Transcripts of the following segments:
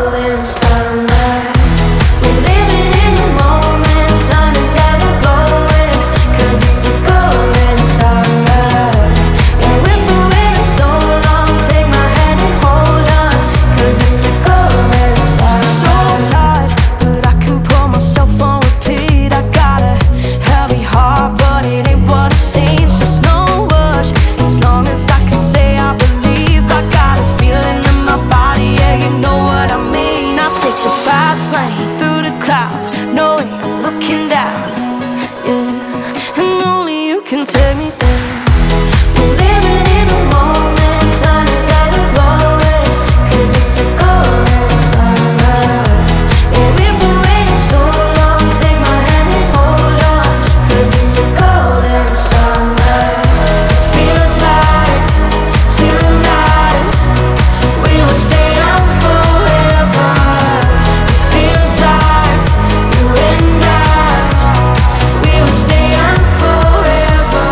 golden summer. We're living in the moment, sun is ever glowing, 'cause it's a golden summer. Yeah, we've been waiting so long, take my hand and hold on, 'cause it's a golden summer. So tired, but I can put myself on repeat. I got a heavy heart, but it ain't what it seems. There's no rush, as long as I can say I believe. I got a feeling in my body, yeah, you know what I mean. I take the fast lane through the clouds, no way I'm looking down, yeah, and only you can take me there. We're living in the moment, sun is ever glowing, 'cause it's a golden summer. Yeah, we've been waiting so long, take my hand and hold on, 'cause it's a golden summer. It feels like tonight we will stay on forever. It feels like you and I, we will stay on forever.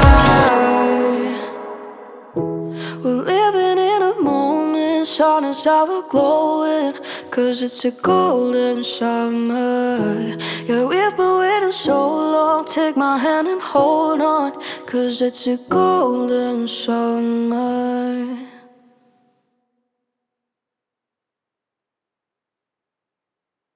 We're living in a moment, sun is ever glowing, 'cause it's a golden summer. Yeah, we've been waiting so long, take my hand and hold on, 'cause it's a golden summer.